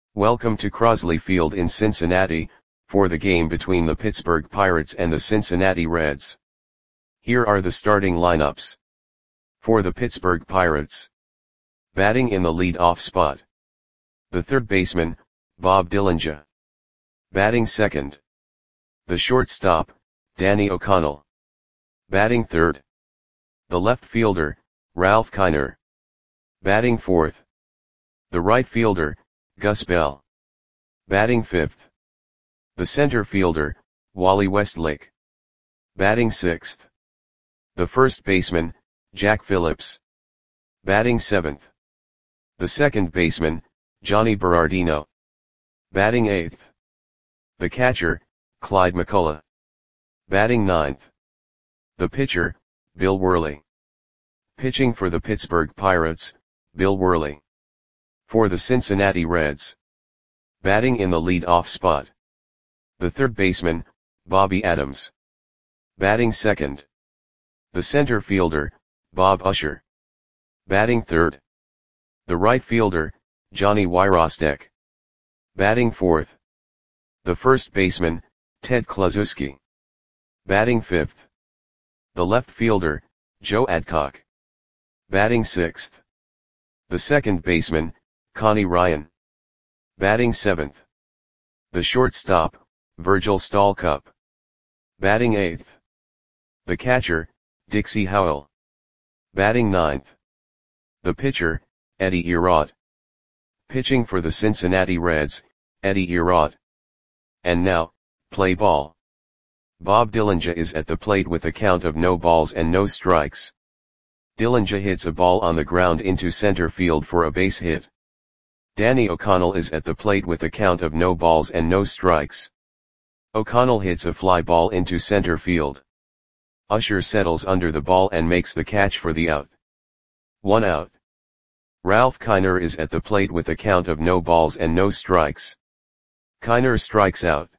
Welcome to Crosley Field in Cincinnati, for the game between the Pittsburgh Pirates and the Cincinnati Reds. Here are the starting lineups. For the Pittsburgh Pirates. Batting in the lead-off spot. The third baseman, Bob Dillinger. Batting second. The shortstop, Danny O'Connell. Batting third. The left fielder, Ralph Kiner. Batting fourth. The right fielder, Gus Bell. Batting fifth. The center fielder, Wally Westlake. Batting sixth. The first baseman, Jack Phillips. Batting seventh. The second baseman, Johnny Berardino. Batting eighth. The catcher, Clyde McCullough. Batting ninth. The pitcher, Bill Worley. Pitching for the Pittsburgh Pirates, Bill Worley. For the Cincinnati Reds. Batting in the lead-off spot. The third baseman, Bobby Adams. Batting second. The center fielder, Bob Usher. Batting third. The right fielder, Johnny Wyrostek. Batting fourth. The first baseman, Ted Kluszewski. Batting fifth. The left fielder, Joe Adcock. Batting sixth. The second baseman, Connie Ryan. Batting seventh. The shortstop, Virgil Stalcup. Batting eighth. The catcher, Dixie Howell. Batting ninth. The pitcher, Eddie Erod. Pitching for the Cincinnati Reds, Eddie Erod. And now, play ball. Bob Dillinger is at the plate with a count of no balls and no strikes. Dillinger hits a ball on the ground into center field for a base hit. Danny O'Connell is at the plate with a count of no balls and no strikes. O'Connell hits a fly ball into center field. Usher settles under the ball and makes the catch for the out. 1 out. Ralph Kiner is at the plate with a count of no balls and no strikes. Kiner strikes out.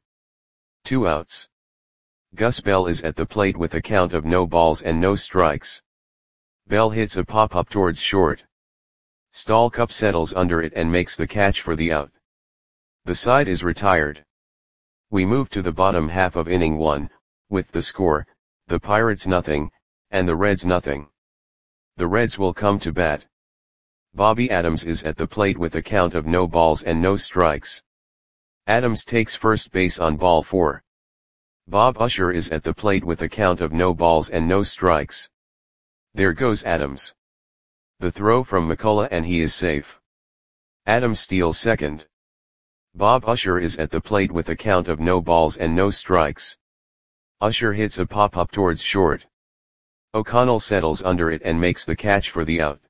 2 outs. Gus Bell is at the plate with a count of no balls and no strikes. Bell hits a pop-up towards short. Stalcup settles under it and makes the catch for the out. The side is retired. We move to the bottom half of inning 1, with the score, the Pirates nothing, and the Reds nothing. The Reds will come to bat. Bobby Adams is at the plate with a count of no balls and no strikes. Adams takes first base on ball 4. Bob Usher is at the plate with a count of no balls and no strikes. There goes Adams. The throw from McCullough and he is safe. Adams steals second. Bob Usher is at the plate with a count of no balls and no strikes. Usher hits a pop-up towards short. O'Connell settles under it and makes the catch for the out.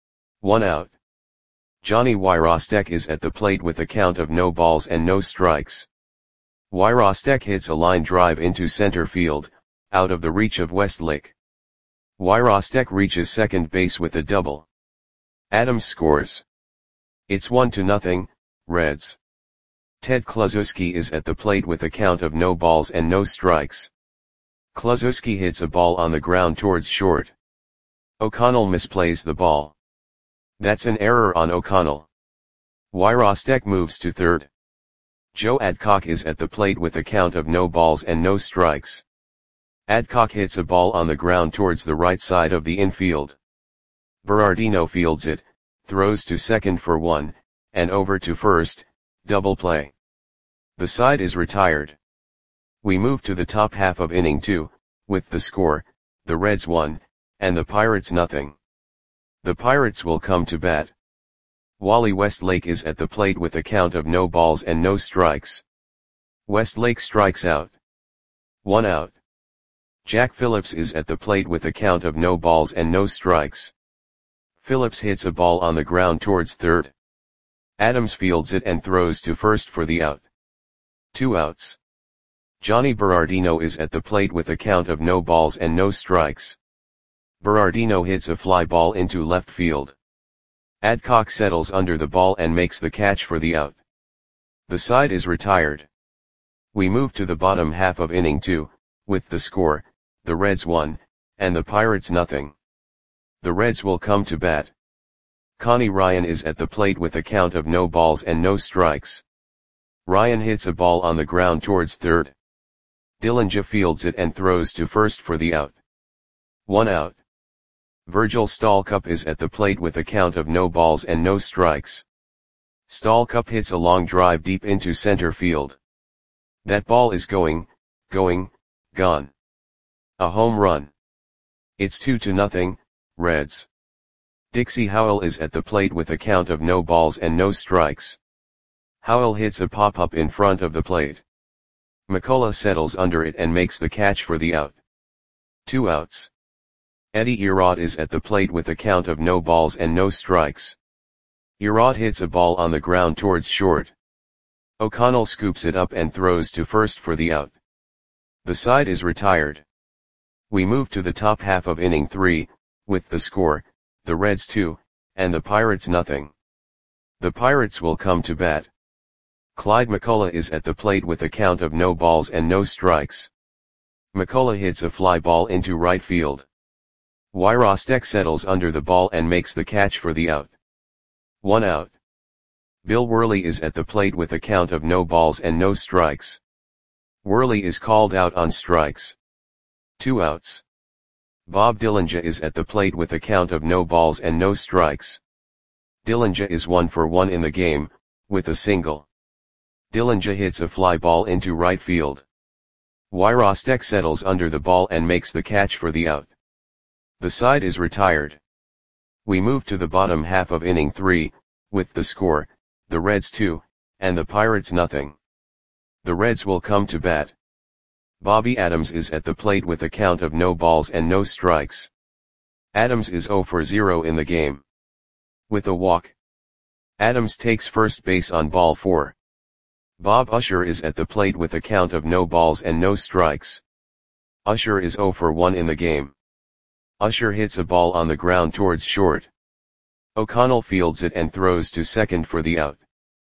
1 out. Johnny Wyrostek is at the plate with a count of no balls and no strikes. Wyrostek hits a line drive into center field, out of the reach of Westlake. Wyrostek reaches second base with a double. Adams scores. It's 1-0, Reds. Ted Kluszewski is at the plate with a count of no balls and no strikes. Kluszewski hits a ball on the ground towards short. O'Connell misplays the ball. That's an error on O'Connell. Wyrostek moves to third. Joe Adcock is at the plate with a count of no balls and no strikes. Adcock hits a ball on the ground towards the right side of the infield. Berardino fields it, throws to second for 1, and over to first, double play. The side is retired. We move to the top half of inning 2, with the score, the Reds 1, and the Pirates nothing. The Pirates will come to bat. Wally Westlake is at the plate with a count of no balls and no strikes. Westlake strikes out. 1 out. Jack Phillips is at the plate with a count of no balls and no strikes. Phillips hits a ball on the ground towards third. Adams fields it and throws to first for the out. 2 outs. Johnny Berardino is at the plate with a count of no balls and no strikes. Berardino hits a fly ball into left field. Adcock settles under the ball and makes the catch for the out. The side is retired. We move to the bottom half of inning 2, with the score, the Reds 1, and the Pirates nothing. The Reds will come to bat. Connie Ryan is at the plate with a count of no balls and no strikes. Ryan hits a ball on the ground towards third. Dillinger fields it and throws to first for the out. 1 out. Virgil Stalcup is at the plate with a count of no balls and no strikes. Stalcup hits a long drive deep into center field. That ball is gone. A home run. It's 2-0, Reds. Dixie Howell is at the plate with a count of no balls and no strikes. Howell hits a pop-up in front of the plate. McCullough settles under it and makes the catch for the out. 2 outs. Eddie Erod is at the plate with a count of no balls and no strikes. Erod hits a ball on the ground towards short. O'Connell scoops it up and throws to first for the out. The side is retired. We move to the top half of inning 3, with the score, the Reds 2, and the Pirates nothing. The Pirates will come to bat. Clyde McCullough is at the plate with a count of no balls and no strikes. McCullough hits a fly ball into right field. Wyrostek settles under the ball and makes the catch for the out. 1 out. Bill Worley is at the plate with a count of no balls and no strikes. Worley is called out on strikes. 2 outs. Bob Dillinger is at the plate with a count of no balls and no strikes. Dillinger is 1 for 1 in the game, with a single. Dillinger hits a fly ball into right field. Wyrostek settles under the ball and makes the catch for the out. The side is retired. We move to the bottom half of inning 3, with the score, the Reds 2, and the Pirates nothing. The Reds will come to bat. Bobby Adams is at the plate with a count of no balls and no strikes. Adams is 0 for 0 in the game. With a walk. Adams takes first base on ball 4. Bob Usher is at the plate with a count of no balls and no strikes. Usher is 0 for 1 in the game. Usher hits a ball on the ground towards short. O'Connell fields it and throws to second for the out.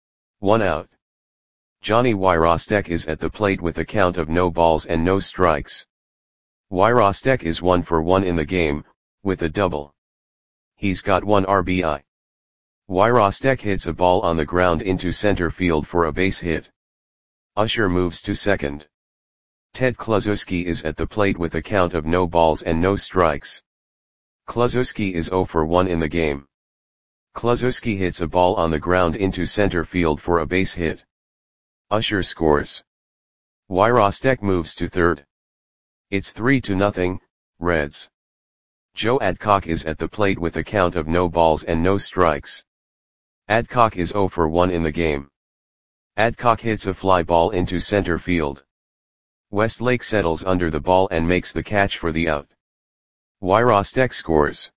1 out. Johnny Wyrostek is at the plate with a count of no balls and no strikes. Wyrostek is 1 for 1 in the game, with a double. He's got 1 RBI. Wyrostek hits a ball on the ground into center field for a base hit. Usher moves to second. Ted Kluszewski is at the plate with a count of no balls and no strikes. Kluszewski is 0 for 1 in the game. Kluszewski hits a ball on the ground into center field for a base hit. Usher scores. Wyrostek moves to third. It's 3-0, Reds. Joe Adcock is at the plate with a count of no balls and no strikes. Adcock is 0 for 1 in the game. Adcock hits a fly ball into center field. Westlake settles under the ball and makes the catch for the out. Wyrostek scores.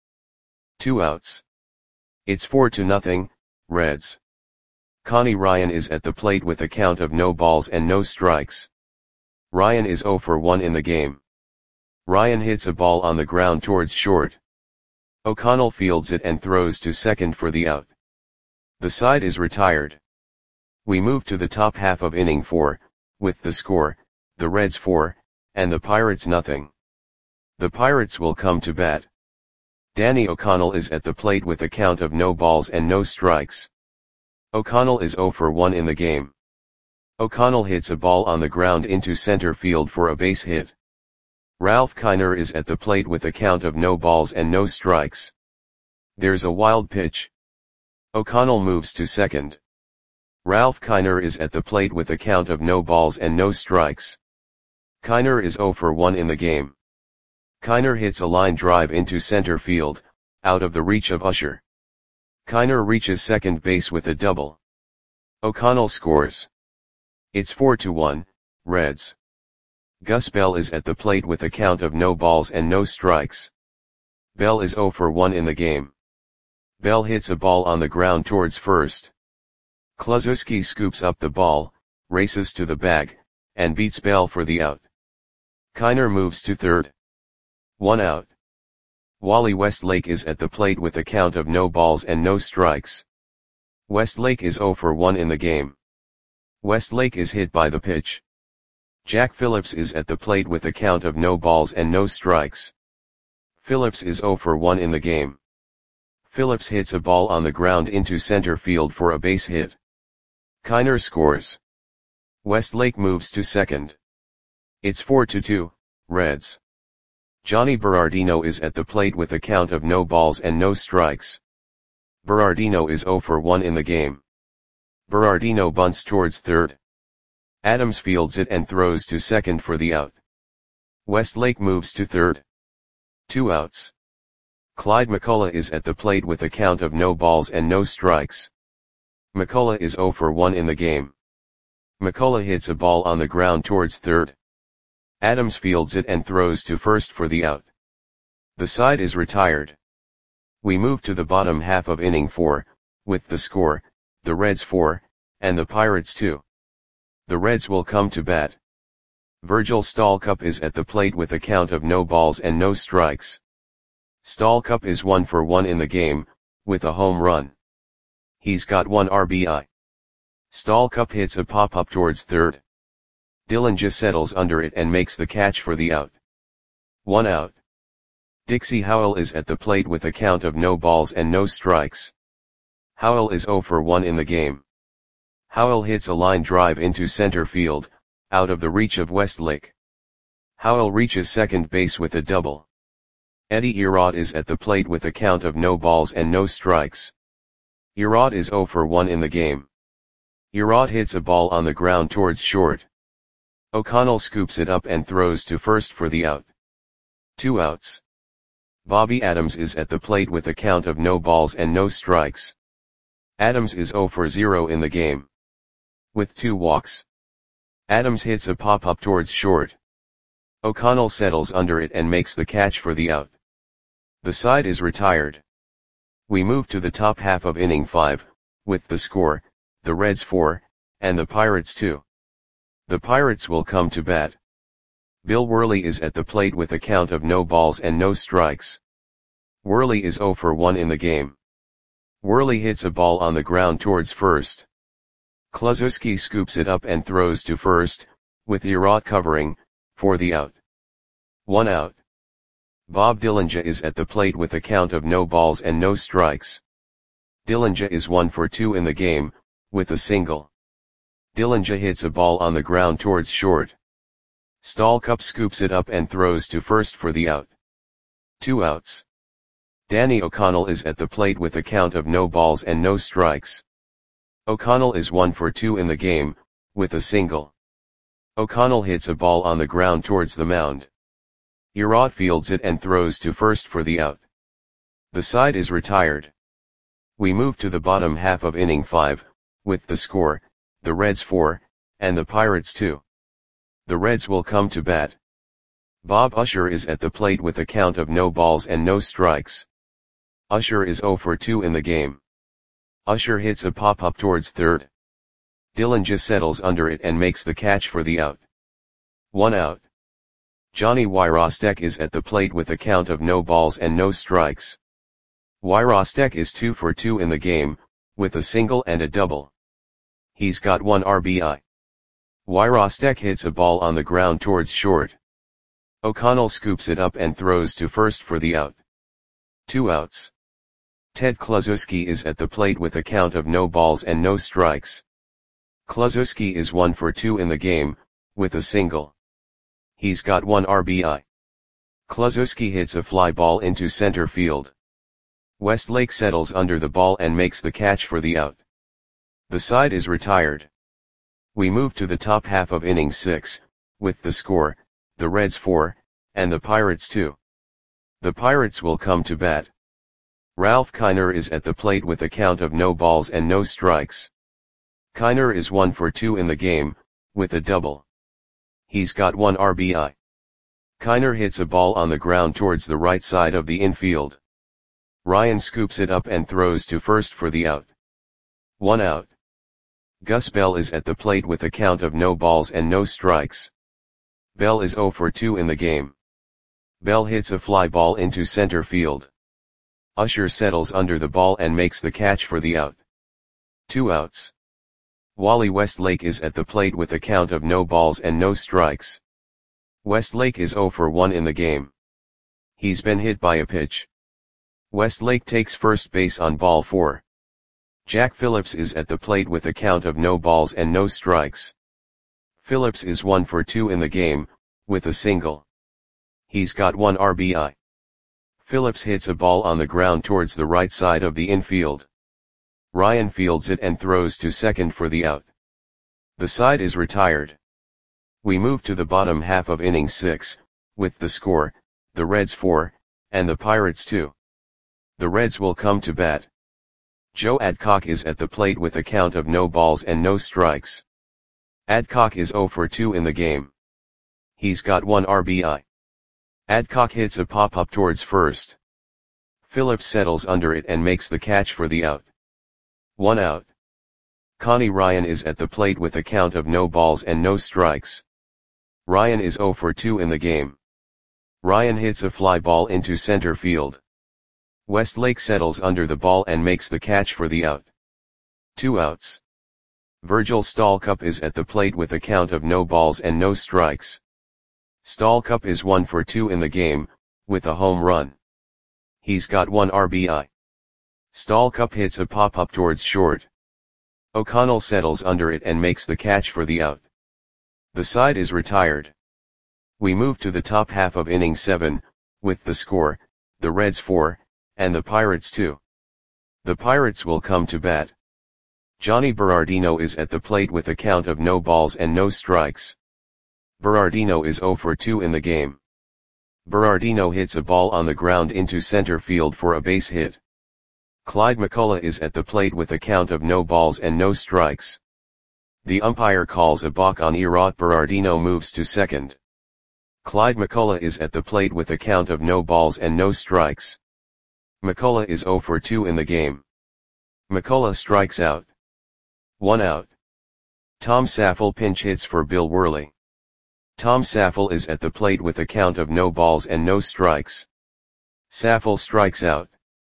2 outs. It's 4-0, Reds. Connie Ryan is at the plate with a count of no balls and no strikes. Ryan is 0 for 1 in the game. Ryan hits a ball on the ground towards short. O'Connell fields it and throws to second for the out. The side is retired. We move to the top half of inning 4, with the score, the Reds 4, and the Pirates nothing. The Pirates will come to bat. Danny O'Connell is at the plate with a count of no balls and no strikes. O'Connell is 0 for 1 in the game. O'Connell hits a ball on the ground into center field for a base hit. Ralph Kiner is at the plate with a count of no balls and no strikes. There's a wild pitch. O'Connell moves to second. Ralph Kiner is at the plate with a count of no balls and no strikes. Kiner is 0 for 1 in the game. Kiner hits a line drive into center field, out of the reach of Usher. Kiner reaches second base with a double. O'Connell scores. It's 4-1, Reds. Gus Bell is at the plate with a count of no balls and no strikes. Bell is 0 for 1 in the game. Bell hits a ball on the ground towards first. Kluszewski scoops up the ball, races to the bag, and beats Bell for the out. Kiner moves to third. 1 out. Wally Westlake is at the plate with a count of no balls and no strikes. Westlake is 0 for 1 in the game. Westlake is hit by the pitch. Jack Phillips is at the plate with a count of no balls and no strikes. Phillips is 0 for 1 in the game. Phillips hits a ball on the ground into center field for a base hit. Kiner scores. Westlake moves to second. It's 4-2, Reds. Johnny Berardino is at the plate with a count of no balls and no strikes. Berardino is 0 for 1 in the game. Berardino bunts towards third. Adams fields it and throws to second for the out. Westlake moves to third. 2 outs. Clyde McCullough is at the plate with a count of no balls and no strikes. McCullough is 0 for 1 in the game. McCullough hits a ball on the ground towards third. Adams fields it and throws to first for the out. The side is retired. We move to the bottom half of inning 4, with the score, the Reds 4, and the Pirates 2. The Reds will come to bat. Virgil Stallcup is at the plate with a count of no balls and no strikes. Stallcup is 1 for 1 in the game, with a home run. He's got 1 RBI. Stallcup hits a pop-up towards third. Dillinger settles under it and makes the catch for the out. 1 out. Dixie Howell is at the plate with a count of no balls and no strikes. Howell is 0 for 1 in the game. Howell hits a line drive into center field, out of the reach of Westlake. Howell reaches second base with a double. Eddie Erod is at the plate with a count of no balls and no strikes. Erod is 0 for 1 in the game. Erod hits a ball on the ground towards short. O'Connell scoops it up and throws to first for the out. 2 outs. Bobby Adams is at the plate with a count of no balls and no strikes. Adams is 0 for 0 in the game. With 2 walks. Adams hits a pop-up towards short. O'Connell settles under it and makes the catch for the out. The side is retired. We move to the top half of inning 5, with the score, the Reds 4, and the Pirates 2. The Pirates will come to bat. Bill Worley is at the plate with a count of no balls and no strikes. Worley is 0 for 1 in the game. Worley hits a ball on the ground towards first. Kluszewski scoops it up and throws to first, with Erod covering, for the out. 1 out. Bob Dillinger is at the plate with a count of no balls and no strikes. Dillinger is 1 for 2 in the game, with a single. Dillinger hits a ball on the ground towards short. Stallcup scoops it up and throws to first for the out. 2 outs. Danny O'Connell is at the plate with a count of no balls and no strikes. O'Connell is 1 for 2 in the game, with a single. O'Connell hits a ball on the ground towards the mound. Erod fields it and throws to first for the out. The side is retired. We move to the bottom half of inning 5, with the score, the Reds 4, and the Pirates 2. The Reds will come to bat. Bob Usher is at the plate with a count of no balls and no strikes. Usher is 0 for 2 in the game. Usher hits a pop-up towards third. Dillinger settles under it and makes the catch for the out. 1 out. Johnny Wyrostek is at the plate with a count of no balls and no strikes. Wyrostek is 2 for 2 in the game, with a single and a double. He's got 1 RBI. Wyrostek hits a ball on the ground towards short. O'Connell scoops it up and throws to first for the out. 2 outs. Ted Kluszewski is at the plate with a count of no balls and no strikes. Kluszewski is 1 for 2 in the game, with a single. He's got 1 RBI. Kluszewski hits a fly ball into center field. Westlake settles under the ball and makes the catch for the out. The side is retired. We move to the top half of inning 6, with the score, the Reds 4, and the Pirates 2. The Pirates will come to bat. Ralph Kiner is at the plate with a count of no balls and no strikes. Kiner is 1 for 2 in the game, with a double. He's got 1 RBI. Kiner hits a ball on the ground towards the right side of the infield. Ryan scoops it up and throws to first for the out. 1 out. Gus Bell is at the plate with a count of no balls and no strikes. Bell is 0 for 2 in the game. Bell hits a fly ball into center field. Usher settles under the ball and makes the catch for the out. 2 outs. Wally Westlake is at the plate with a count of no balls and no strikes. Westlake is 0 for 1 in the game. He's been hit by a pitch. Westlake takes first base on ball 4. Jack Phillips is at the plate with a count of no balls and no strikes. Phillips is 1 for 2 in the game, with a single. He's got 1 RBI. Phillips hits a ball on the ground towards the right side of the infield. Ryan fields it and throws to second for the out. The side is retired. We move to the bottom half of inning 6, with the score, the Reds 4, and the Pirates 2. The Reds will come to bat. Joe Adcock is at the plate with a count of no balls and no strikes. Adcock is 0 for 2 in the game. He's got 1 RBI. Adcock hits a pop-up towards first. Phillips settles under it and makes the catch for the out. 1 out. Connie Ryan is at the plate with a count of no balls and no strikes. Ryan is 0 for 2 in the game. Ryan hits a fly ball into center field. Westlake settles under the ball and makes the catch for the out. 2 outs. Virgil Stallcup is at the plate with a count of no balls and no strikes. Stallcup is 1 for 2 in the game, with a home run. He's got 1 RBI. Stallcup hits a pop-up towards short. O'Connell settles under it and makes the catch for the out. The side is retired. We move to the top half of inning 7, with the score, the Reds 4, and the Pirates 2. The Pirates will come to bat. Johnny Berardino is at the plate with a count of no balls and no strikes. Berardino is 0 for 2 in the game. Berardino hits a ball on the ground into center field for a base hit. Clyde McCullough is at the plate with a count of no balls and no strikes. The umpire calls a balk on Erod. Berardino moves to second. Clyde McCullough is at the plate with a count of no balls and no strikes. McCullough is 0 for 2 in the game. McCullough strikes out. 1 out. Tom Saffel pinch hits for Bill Worley. Tom Saffel is at the plate with a count of no balls and no strikes. Saffel strikes out.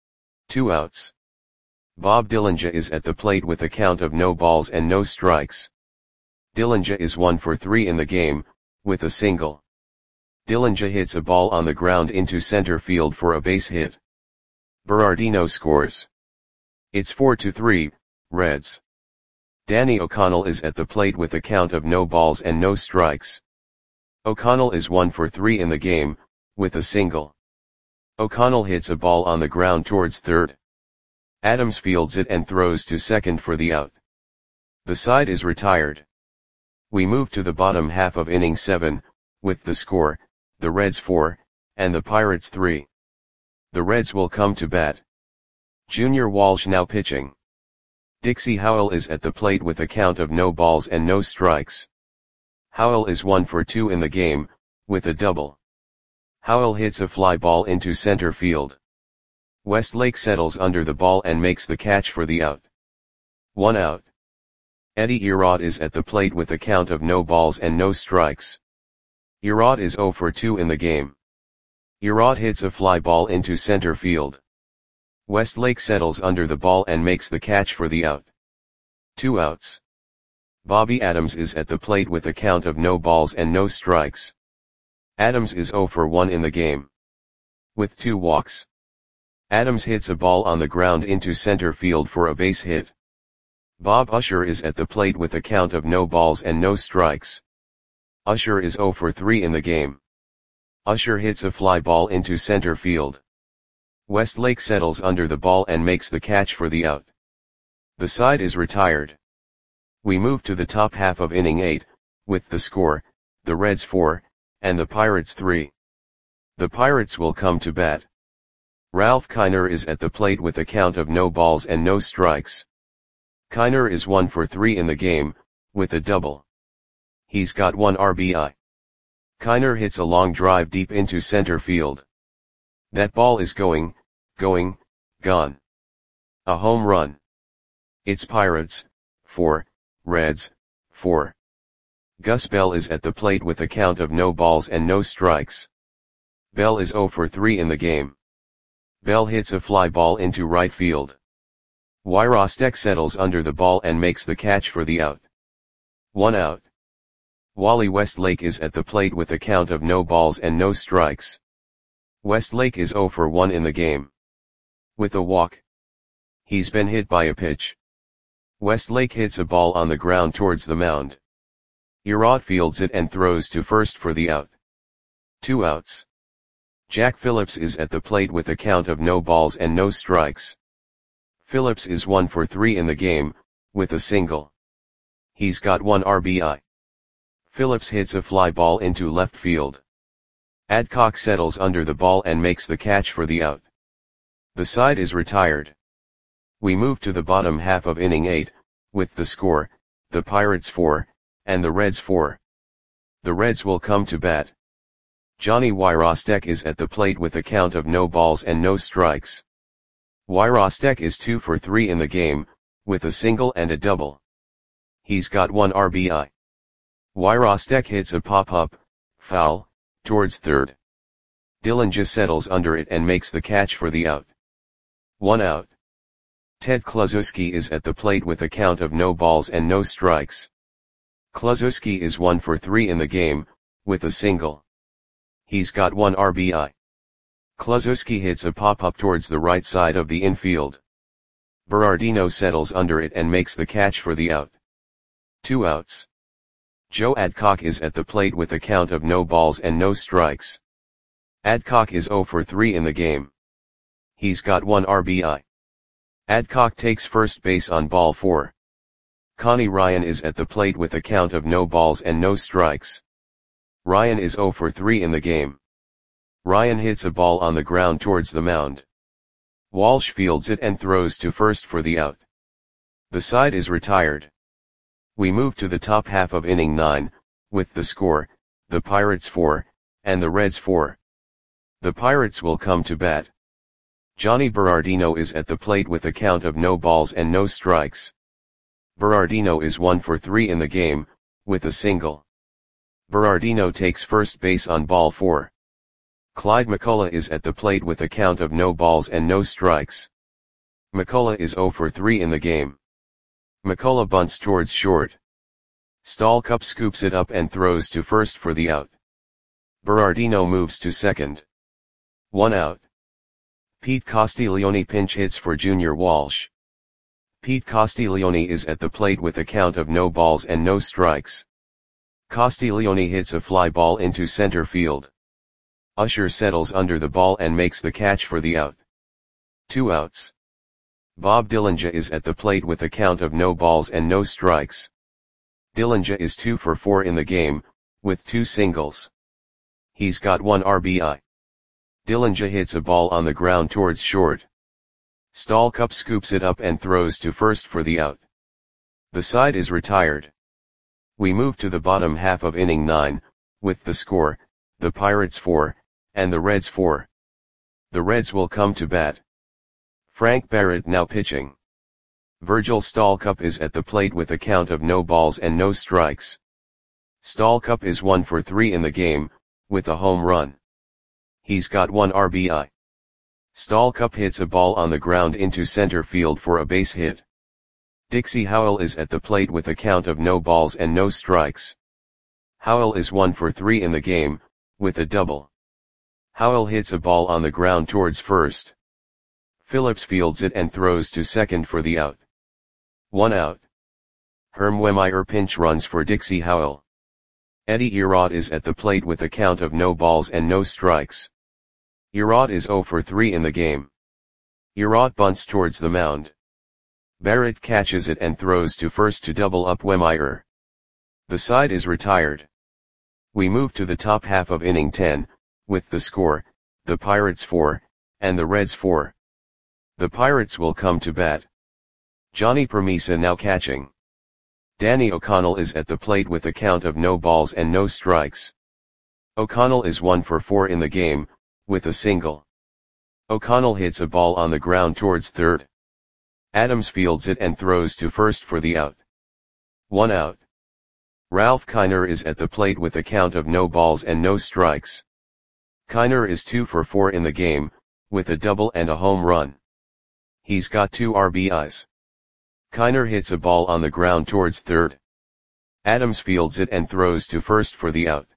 2 outs. Bob Dillinger is at the plate with a count of no balls and no strikes. Dillinger is 1 for 3 in the game, with a single. Dillinger hits a ball on the ground into center field for a base hit. Berardino scores. It's 4-3, Reds. Danny O'Connell is at the plate with a count of no balls and no strikes. O'Connell is 1 for 3 in the game, with a single. O'Connell hits a ball on the ground towards third. Adams fields it and throws to second for the out. The side is retired. We move to the bottom half of inning 7, with the score, the Reds 4, and the Pirates 3. The Reds will come to bat. Junior Walsh now pitching. Dixie Howell is at the plate with a count of no balls and no strikes. Howell is 1 for 2 in the game, with a double. Howell hits a fly ball into center field. Westlake settles under the ball and makes the catch for the out. 1 out. Eddie Erod is at the plate with a count of no balls and no strikes. Erod is 0 for 2 in the game. Erod hits a fly ball into center field. Westlake settles under the ball and makes the catch for the out. 2 outs. Bobby Adams is at the plate with a count of no balls and no strikes. Adams is 0 for 1 in the game. With 2 walks. Adams hits a ball on the ground into center field for a base hit. Bob Usher is at the plate with a count of no balls and no strikes. Usher is 0 for 3 in the game. Usher hits a fly ball into center field. Westlake settles under the ball and makes the catch for the out. The side is retired. We move to the top half of inning 8, with the score, the Reds 4, and the Pirates 3. The Pirates will come to bat. Ralph Kiner is at the plate with a count of no balls and no strikes. Kiner is 1 for 3 in the game, with a double. He's got 1 RBI. Kiner hits a long drive deep into center field. That ball is gone. A home run. It's Pirates 4, Reds 4. Gus Bell is at the plate with a count of no balls and no strikes. Bell is 0 for 3 in the game. Bell hits a fly ball into right field. Wyrostek settles under the ball and makes the catch for the out. 1 out. Wally Westlake is at the plate with a count of no balls and no strikes. Westlake is 0 for 1 in the game. With a walk. He's been hit by a pitch. Westlake hits a ball on the ground towards the mound. Erod fields it and throws to first for the out. 2 outs. Jack Phillips is at the plate with a count of no balls and no strikes. Phillips is 1 for 3 in the game, with a single. He's got 1 RBI. Phillips hits a fly ball into left field. Adcock settles under the ball and makes the catch for the out. The side is retired. We move to the bottom half of inning 8, with the score, the Pirates 4, and the Reds 4. The Reds will come to bat. Johnny Wyrostek is at the plate with a count of no balls and no strikes. Wyrostek is 2 for 3 in the game, with a single and a double. He's got 1 RBI. Wyrostek hits a pop-up, foul, towards third. Dillinger settles under it and makes the catch for the out. 1 out. Ted Kluszewski is at the plate with a count of no balls and no strikes. Kluszewski is 1 for 3 in the game, with a single. He's got 1 RBI. Kluszewski hits a pop-up towards the right side of the infield. Berardino settles under it and makes the catch for the out. 2 outs. Joe Adcock is at the plate with a count of no balls and no strikes. Adcock is 0 for 3 in the game. He's got 1 RBI. Adcock takes first base on ball 4. Connie Ryan is at the plate with a count of no balls and no strikes. Ryan is 0 for 3 in the game. Ryan hits a ball on the ground towards the mound. Walsh fields it and throws to first for the out. The side is retired. We move to the top half of inning 9, with the score, the Pirates 4, and the Reds 4. The Pirates will come to bat. Johnny Berardino is at the plate with a count of no balls and no strikes. Berardino is 1 for 3 in the game, with a single. Berardino takes first base on ball 4. Clyde McCullough is at the plate with a count of no balls and no strikes. McCullough is 0 for 3 in the game. McCullough bunts towards short. Stallcup scoops it up and throws to first for the out. Berardino moves to second. 1 out. Pete Castiglione pinch hits for Junior Walsh. Pete Castiglione is at the plate with a count of no balls and no strikes. Castiglione hits a fly ball into center field. Usher settles under the ball and makes the catch for the out. 2 outs. Bob Dillinger is at the plate with a count of no balls and no strikes. Dillinger is 2 for 4 in the game, with 2 singles. He's got 1 RBI. Dillinger hits a ball on the ground towards short. Stallcup scoops it up and throws to first for the out. The side is retired. We move to the bottom half of inning 9, with the score, the Pirates 4, and the Reds 4. The Reds will come to bat. Frank Barrett now pitching. Virgil Stallcup is at the plate with a count of no balls and no strikes. Stallcup is 1 for 3 in the game, with a home run. He's got 1 RBI. Stallcup hits a ball on the ground into center field for a base hit. Dixie Howell is at the plate with a count of no balls and no strikes. Howell is 1 for 3 in the game, with a double. Howell hits a ball on the ground towards first. Phillips fields it and throws to second for the out. 1 out. Herm Wehmeyer pinch runs for Dixie Howell. Eddie Erod is at the plate with a count of no balls and no strikes. Erod is 0 for 3 in the game. Erod bunts towards the mound. Barrett catches it and throws to first to double up Wehmeyer. The side is retired. We move to the top half of inning 10, with the score, the Pirates 4, and the Reds 4. The Pirates will come to bat. Johnny Permisa now catching. Danny O'Connell is at the plate with a count of no balls and no strikes. O'Connell is 1 for 4 in the game, with a single. O'Connell hits a ball on the ground towards third. Adams fields it and throws to first for the out. 1 out. Ralph Kiner is at the plate with a count of no balls and no strikes. Kiner is 2 for 4 in the game, with a double and a home run. He's got 2 RBIs. Kiner hits a ball on the ground towards third. Adams fields it and throws to first for the out.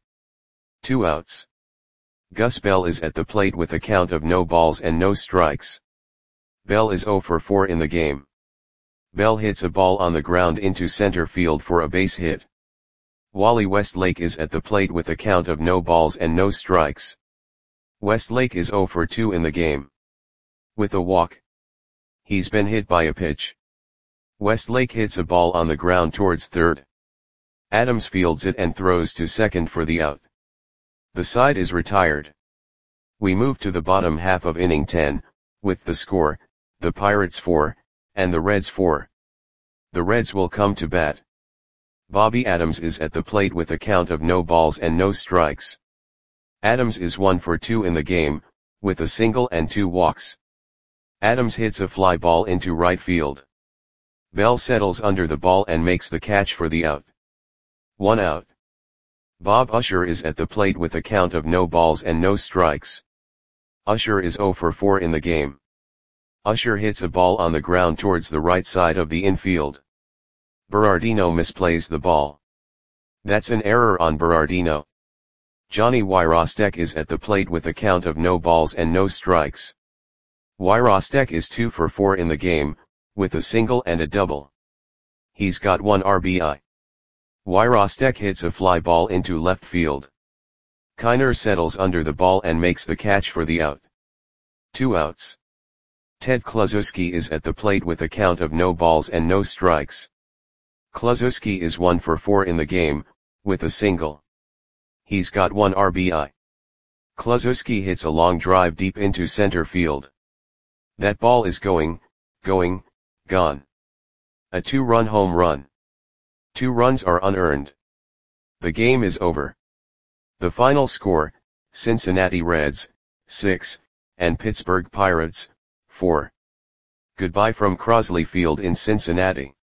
2 outs. Gus Bell is at the plate with a count of no balls and no strikes. Bell is 0 for 4 in the game. Bell hits a ball on the ground into center field for a base hit. Wally Westlake is at the plate with a count of no balls and no strikes. Westlake is 0 for 2 in the game. With a walk. He's been hit by a pitch. Westlake hits a ball on the ground towards third. Adams fields it and throws to second for the out. The side is retired. We move to the bottom half of inning 10, with the score, the Pirates 4, and the Reds 4. The Reds will come to bat. Bobby Adams is at the plate with a count of no balls and no strikes. Adams is 1 for 2 in the game, with a single and 2 walks. Adams hits a fly ball into right field. Bell settles under the ball and makes the catch for the out. 1 out. Bob Usher is at the plate with a count of no balls and no strikes. Usher is 0 for 4 in the game. Usher hits a ball on the ground towards the right side of the infield. Berardino misplays the ball. That's an error on Berardino. Johnny Wyrostek is at the plate with a count of no balls and no strikes. Wyrostek is 2 for 4 in the game, with a single and a double. He's got 1 RBI. Wyrostek hits a fly ball into left field. Kiner settles under the ball and makes the catch for the out. 2 outs. Ted Kluszewski is at the plate with a count of no balls and no strikes. Kluszewski is 1 for 4 in the game, with a single. He's got 1 RBI. Kluszewski hits a long drive deep into center field. That ball is going, gone. A 2-run home run. 2 runs are unearned. The game is over. The final score, Cincinnati Reds, 6, and Pittsburgh Pirates, 4. Goodbye from Crosley Field in Cincinnati.